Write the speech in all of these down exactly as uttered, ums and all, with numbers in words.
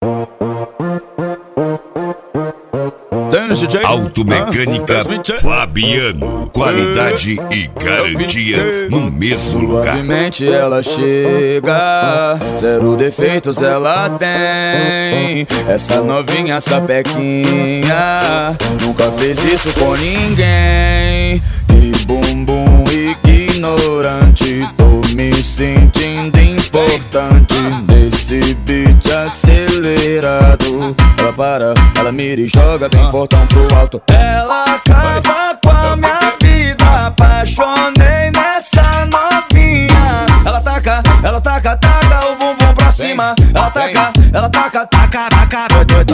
Automecânica ah, Fabiano, qualidade e garantia no mesmo lugar. Suavemente ela chega, zero defeitos ela tem. Essa novinha sapequinha nunca fez isso com ninguém. E bumbum ignorante, tô me sentindo importante nesse beat acelerado. Ela para, ela mira e joga bem fortão pro alto. Ela acaba com a minha vida, apaixonei nessa novinha. Ela taca, ela taca, taca o bumbum pra cima. Ela taca, ela taca, taca, taca.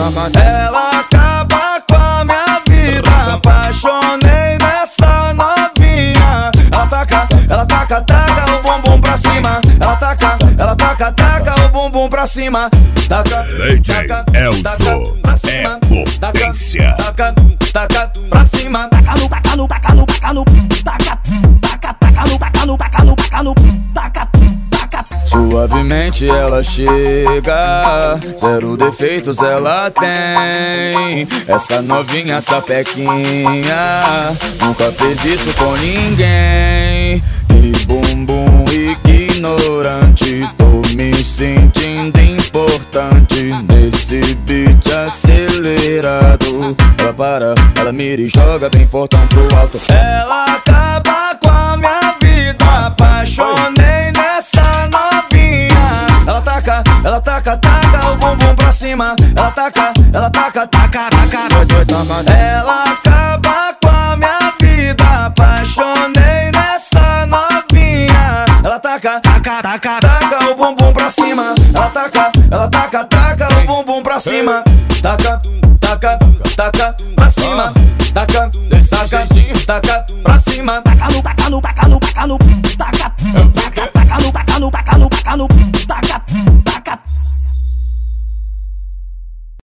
Ela acaba com a minha vida, apaixonei nessa novinha. Ela taca, ela taca, taca o bumbum pra cima. Ela taca, ela taca, taca o bumbum pra cima. Taca, D J Elzo é potência. Taca, taca pra cima. Taca no, taca no, taca no, taca no, taca, taca, taca no, taca no, taca no, taca no, taca, taca. Suavemente ela chega, zero defeitos ela tem. Essa novinha sapequinha nunca fez isso com ninguém. E bumbum ignorante, tô me sentindo importante nesse beat acelerado. Ela para, ela mira e joga bem fortão pro alto. Ela acaba com a minha vida, apaixonei nessa novinha. Ela taca, ela taca, taca o bumbum pra cima. Ela taca, ela taca, taca, taca. Ela acaba com a minha vida, apaixonei nessa novinha. Ela taca, taca, taca, taca o bumbum pra cima. Ela taca, ela taca, taca o bumbum pra cima. Taca, taca, taca pra cima. Taca, taca, taca pra cima. Taca no, taca no, taca no, taca no, taca, taca, taca no, taca no, taca no, taca no, taca, taca.